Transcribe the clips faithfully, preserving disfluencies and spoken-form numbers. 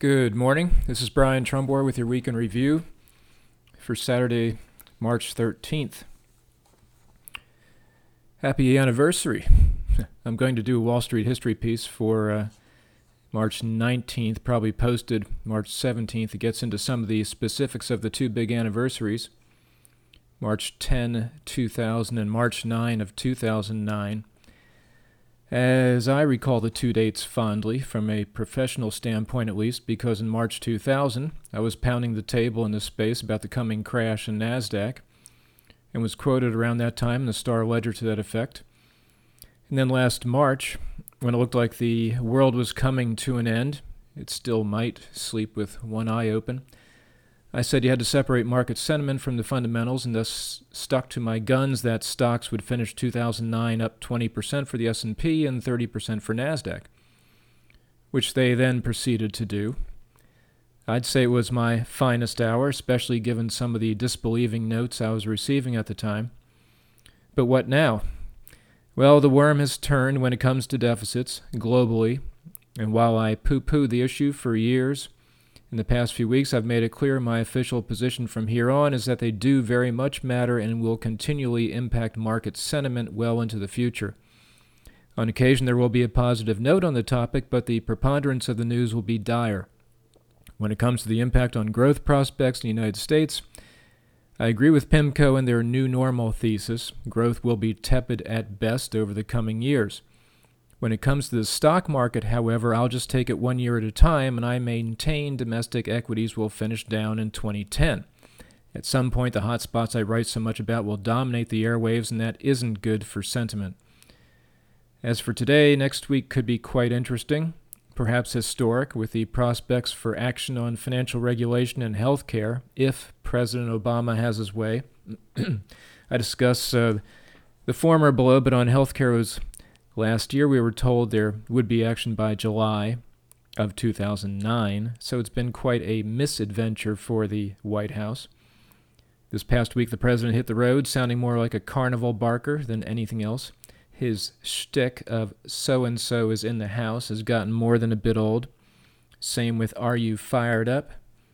Good morning. This is Brian Trumbore with your Week in Review for Saturday, March thirteenth. Happy anniversary. I'm going to do a Wall Street history piece for uh, March nineteenth, probably posted March seventeenth. It gets into some of the specifics of the two big anniversaries, March tenth, two thousand and March ninth of two thousand nine. As I recall the two dates fondly, from a professional standpoint at least, because in March two thousand, I was pounding the table in this space about the coming crash in NASDAQ, and was quoted around that time in the Star Ledger to that effect. And then last March, when it looked like the world was coming to an end, it still might sleep with one eye open, I said you had to separate market sentiment from the fundamentals, and thus stuck to my guns that stocks would finish two thousand nine up twenty percent for the S and P and thirty percent for NASDAQ, which they then proceeded to do. I'd say it was my finest hour, especially given some of the disbelieving notes I was receiving at the time. But what now? Well, the worm has turned when it comes to deficits globally, and while I poo-pooed the issue for years, in the past few weeks, I've made it clear my official position from here on is that they do very much matter and will continually impact market sentiment well into the future. On occasion, there will be a positive note on the topic, but the preponderance of the news will be dire. When it comes to the impact on growth prospects in the United States, I agree with PIMCO and their new normal thesis. Growth will be tepid at best over the coming years. When it comes to the stock market, however, I'll just take it one year at a time, and I maintain domestic equities will finish down in twenty ten. At some point, the hot spots I write so much about will dominate the airwaves, and that isn't good for sentiment. As for today, next week could be quite interesting, perhaps historic, with the prospects for action on financial regulation and health care, if President Obama has his way. I discuss uh, the former below, but on health care was... Last year, we were told there would be action by July of two thousand nine, so it's been quite a misadventure for the White House. This past week, the president hit the road, sounding more like a carnival barker than anything else. His shtick of so-and-so is in the house has gotten more than a bit old. Same with "Are you fired up?"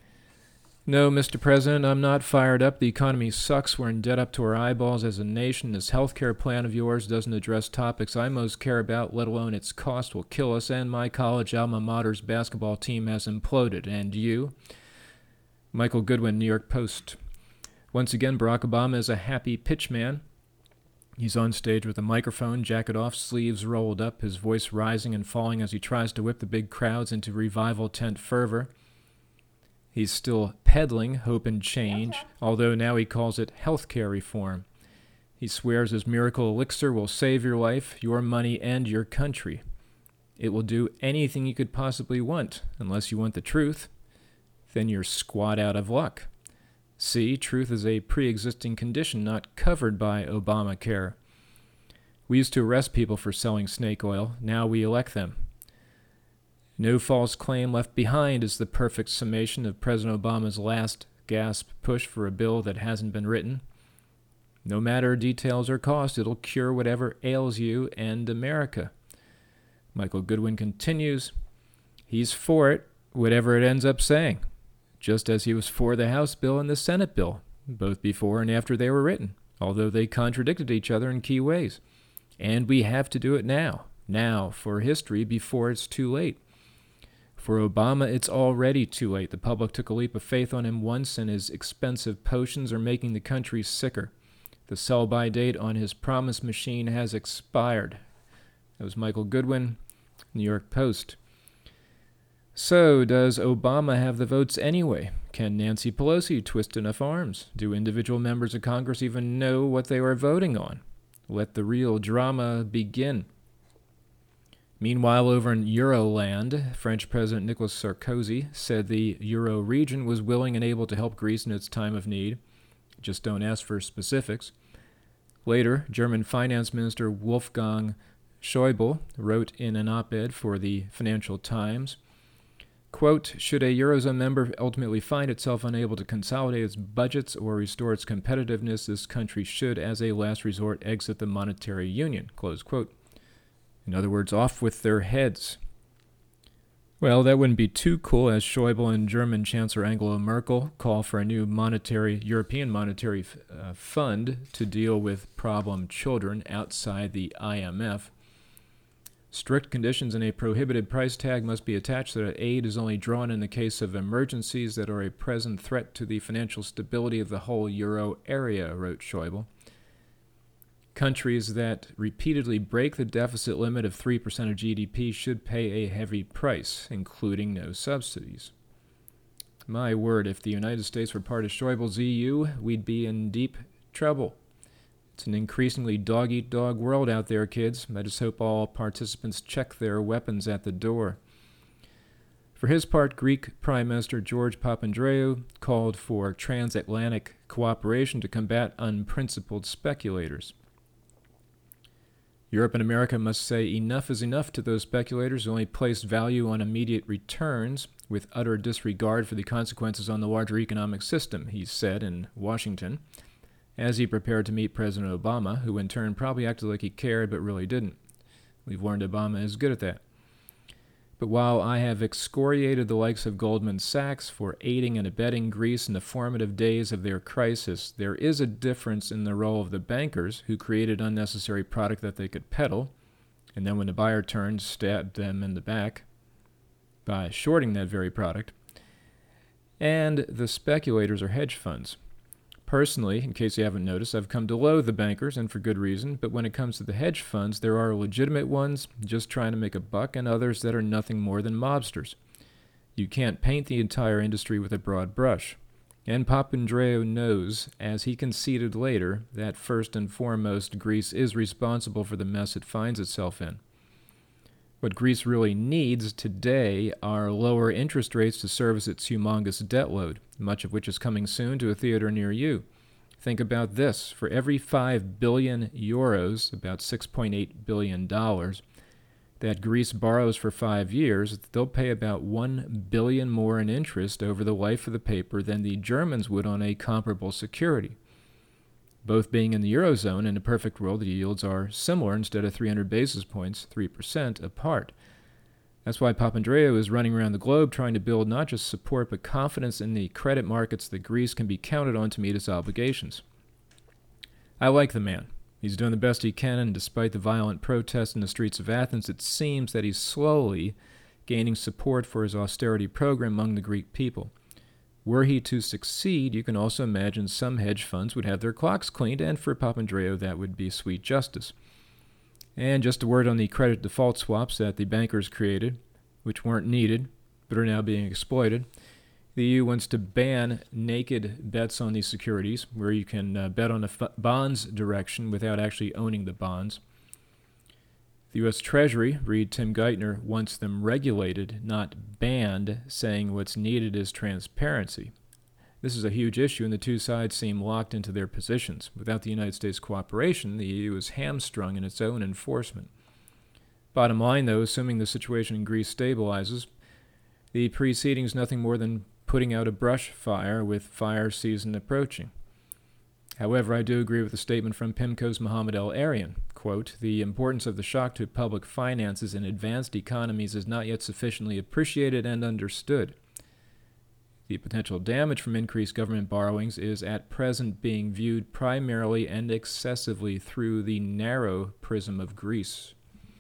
No, Mister President, I'm not fired up. The economy sucks. We're in debt up to our eyeballs as a nation. This health care plan of yours doesn't address topics I most care about, let alone its cost will kill us, and my college alma mater's basketball team has imploded. And you? Michael Goodwin, New York Post. Once again, Barack Obama is a happy pitchman. He's on stage with a microphone, jacket off, sleeves rolled up, his voice rising and falling as he tries to whip the big crowds into revival tent fervor. He's still peddling hope and change, although now he calls it healthcare reform. He swears his miracle elixir will save your life, your money, and your country. It will do anything you could possibly want, unless you want the truth. Then you're squat out of luck. See, truth is a pre-existing condition not covered by Obamacare. We used to arrest people for selling snake oil. Now we elect them. No false claim left behind is the perfect summation of President Obama's last gasp push for a bill that hasn't been written. No matter details or cost, it'll cure whatever ails you and America. Michael Goodwin continues, he's for it, whatever it ends up saying, just as he was for the House bill and the Senate bill, both before and after they were written, although they contradicted each other in key ways. And we have to do it now, now, for history, before it's too late. For Obama, it's already too late. The public took a leap of faith on him once, and his expensive potions are making the country sicker. The sell-by date on his promise machine has expired. That was Michael Goodwin, New York Post. So, does Obama have the votes anyway? Can Nancy Pelosi twist enough arms? Do individual members of Congress even know what they are voting on? Let the real drama begin. Meanwhile, over in Euroland, French President Nicolas Sarkozy said the Euro region was willing and able to help Greece in its time of need. Just don't ask for specifics. Later, German Finance Minister Wolfgang Schäuble wrote in an op-ed for the Financial Times, quote, should a Eurozone member ultimately find itself unable to consolidate its budgets or restore its competitiveness, this country should, as a last resort, exit the monetary union, close quote. In other words, off with their heads. Well, that wouldn't be too cool as Schäuble and German Chancellor Angela Merkel call for a new monetary European monetary uh, fund to deal with problem children outside the I M F. Strict conditions and a prohibited price tag must be attached so that aid is only drawn in the case of emergencies that are a present threat to the financial stability of the whole euro area, wrote Schäuble. Countries that repeatedly break the deficit limit of three percent of G D P should pay a heavy price, including no subsidies. My word, if the United States were part of Schäuble's E U, we'd be in deep trouble. It's an increasingly dog-eat-dog world out there, kids. I just hope all participants check their weapons at the door. For his part, Greek Prime Minister George Papandreou called for transatlantic cooperation to combat unprincipled speculators. Europe and America must say enough is enough to those speculators who only place value on immediate returns with utter disregard for the consequences on the larger economic system, he said in Washington, as he prepared to meet President Obama, who in turn probably acted like he cared but really didn't. We've learned Obama is good at that. But while I have excoriated the likes of Goldman Sachs for aiding and abetting Greece in the formative days of their crisis, there is a difference in the role of the bankers who created unnecessary product that they could peddle, and then when the buyer turned, stabbed them in the back by shorting that very product, and the speculators or hedge funds. Personally, in case you haven't noticed, I've come to loathe the bankers, and for good reason, but when it comes to the hedge funds, there are legitimate ones just trying to make a buck and others that are nothing more than mobsters. You can't paint the entire industry with a broad brush. And Papandreou knows, as he conceded later, that first and foremost Greece is responsible for the mess it finds itself in. What Greece really needs today are lower interest rates to service its humongous debt load, much of which is coming soon to a theater near you. Think about this. For every five billion euros, about six point eight billion dollars, that Greece borrows for five years, they'll pay about one billion dollars more in interest over the life of the paper than the Germans would on a comparable security. Both being in the Eurozone, in a perfect world, the yields are similar instead of three hundred basis points, three percent apart. That's why Papandreou is running around the globe trying to build not just support but confidence in the credit markets that Greece can be counted on to meet its obligations. I like the man. He's doing the best he can, and despite the violent protests in the streets of Athens, it seems that he's slowly gaining support for his austerity program among the Greek people. Were he to succeed, you can also imagine some hedge funds would have their clocks cleaned, and for Papandreou that would be sweet justice. And just a word on the credit default swaps that the bankers created, which weren't needed, but are now being exploited. The E U wants to ban naked bets on these securities, where you can uh, bet on the f- bond's direction without actually owning the bonds. The U S Treasury, read Tim Geithner, wants them regulated, not banned, saying what's needed is transparency. This is a huge issue, and the two sides seem locked into their positions. Without the United States' cooperation, the E U is hamstrung in its own enforcement. Bottom line, though, assuming the situation in Greece stabilizes, the proceeding is nothing more than putting out a brush fire with fire season approaching. However, I do agree with the statement from PIMCO's Mohamed El-Arian. Quote, the importance of the shock to public finances in advanced economies is not yet sufficiently appreciated and understood. The potential damage from increased government borrowings is at present being viewed primarily and excessively through the narrow prism of Greece.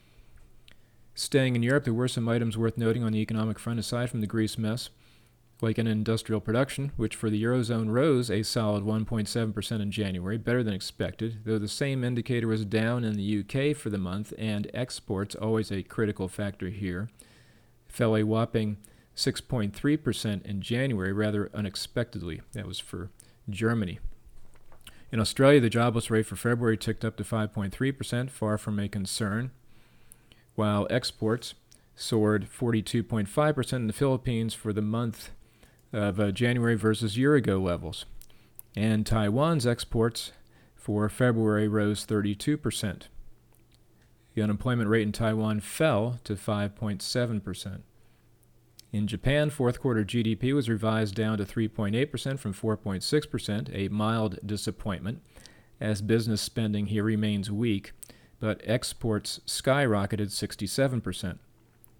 Staying in Europe, there were some items worth noting on the economic front aside from the Greece mess, like in industrial production, which for the Eurozone rose a solid one point seven percent in January, better than expected, though the same indicator was down in the U K for the month, and exports, always a critical factor here, fell a whopping six point three percent in January, rather unexpectedly. That was for Germany. In Australia, the jobless rate for February ticked up to five point three percent, far from a concern, while exports soared forty-two point five percent in the Philippines for the month of uh, January versus year-ago levels. And Taiwan's exports for February rose thirty-two percent. The unemployment rate in Taiwan fell to five point seven percent. In Japan, fourth quarter G D P was revised down to three point eight percent from four point six percent, a mild disappointment, as business spending here remains weak, but exports skyrocketed sixty-seven percent.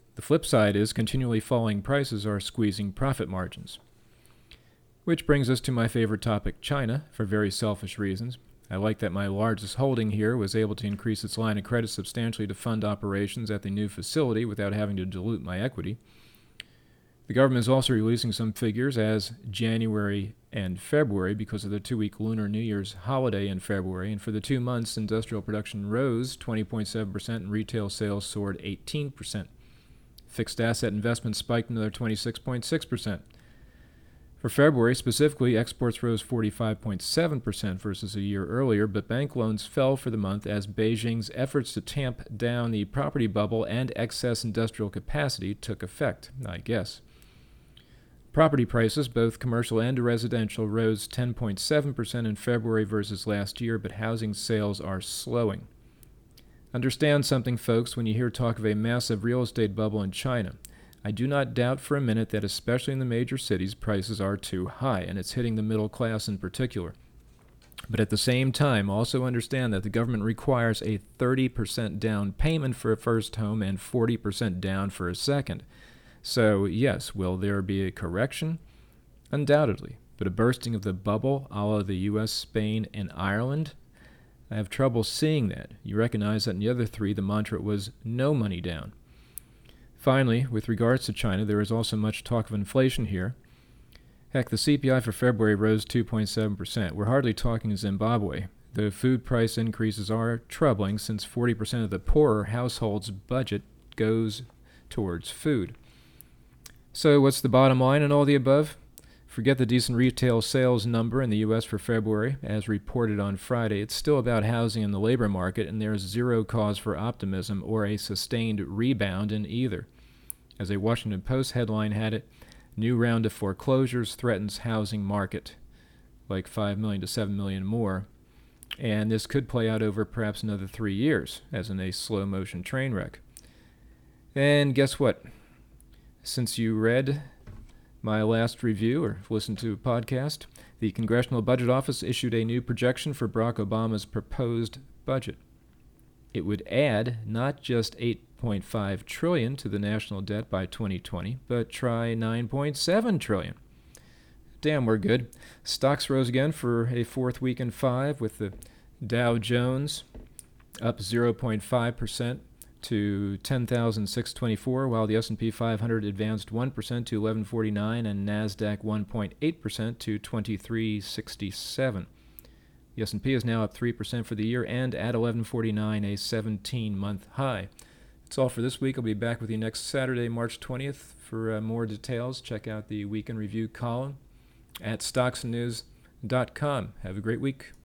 The flip side is continually falling prices are squeezing profit margins. Which brings us to my favorite topic, China, for very selfish reasons. I like that my largest holding here was able to increase its line of credit substantially to fund operations at the new facility without having to dilute my equity. The government is also releasing some figures as January and February because of the two-week Lunar New Year's holiday in February, and for the two months, industrial production rose twenty point seven percent and retail sales soared eighteen percent. Fixed asset investments spiked another twenty-six point six percent. For February specifically, exports rose forty-five point seven percent versus a year earlier, but bank loans fell for the month as Beijing's efforts to tamp down the property bubble and excess industrial capacity took effect, I guess. Property prices, both commercial and residential, rose ten point seven percent in February versus last year, but housing sales are slowing. Understand something, folks, when you hear talk of a massive real estate bubble in China. I do not doubt for a minute that, especially in the major cities, prices are too high, and it's hitting the middle class in particular. But at the same time, also understand that the government requires a thirty percent down payment for a first home and forty percent down for a second. So, yes, will there be a correction? Undoubtedly. But a bursting of the bubble, a la the U S, Spain, and Ireland? I have trouble seeing that. You recognize that in the other three, the mantra was no money down. Finally, with regards to China, there is also much talk of inflation here. Heck, the C P I for February rose two point seven percent. We're hardly talking Zimbabwe. The food price increases are troubling since forty percent of the poorer households' budget goes towards food. So what's the bottom line in all the above? Forget the decent retail sales number in the U S for February. As reported on Friday, it's still about housing and the labor market, and there's zero cause for optimism or a sustained rebound in either. As a Washington Post headline had it, new round of foreclosures threatens housing market, like five million to seven million more, and this could play out over perhaps another three years, as in a slow-motion train wreck. And guess what? Since you read my last review or listened to a podcast, the Congressional Budget Office issued a new projection for Barack Obama's proposed budget. It would add not just eight point five trillion dollars to the national debt by twenty twenty, but try nine point seven trillion dollars. Damn, we're good. Stocks rose again for a fourth week in five, with the Dow Jones up zero point five percent to ten thousand six hundred twenty-four, while the S and P five hundred advanced one percent to eleven forty-nine and NASDAQ one point eight percent to twenty-three sixty-seven. The S and P is now up three percent for the year and at eleven forty-nine, a seventeen-month high. That's all for this week. I'll be back with you next Saturday, March twentieth. For uh, more details, check out the Weekend Review column at stocks and news dot com. Have a great week.